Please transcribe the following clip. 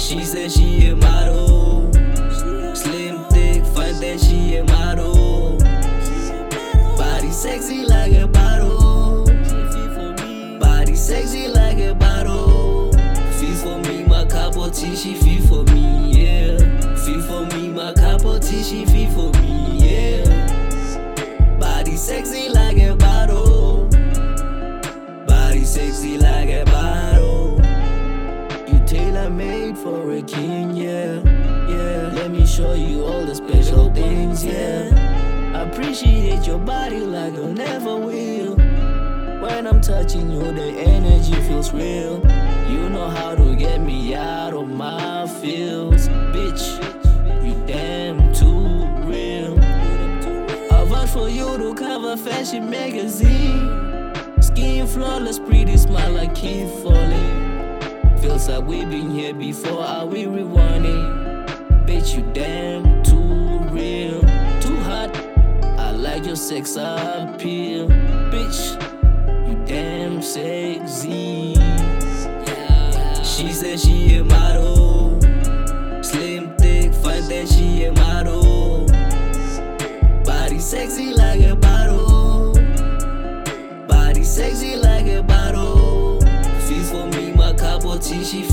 She said she a model, slim, thick, fun that she a model. Body sexy like a bottle, body sexy like a bottle. Feel for me, my capo T, she feel for me, yeah. Feel for me, my capo T, she feel for me, yeah. Body sexy like a bottle, body sexy like a bottle. You tailor-made for a king, yeah, yeah. Let me show you all the special things, yeah. Appreciate your body like I never will. When I'm touching you, the energy feels real. You know how to get me out of my feels. Bitch, you damn too real. I vouch for you to cover fashion magazine. Skin flawless, pretty smile like keep falling. Feels like we've been here before, are we rewinding? Bitch, you damn too real. Too hot, I like your sex appeal. Bitch, you damn sexy. She said she a model, slim, thick, fun that she a model. Body sexy like a bottle, body sexy like a bottle. Feel for me, my capo T, she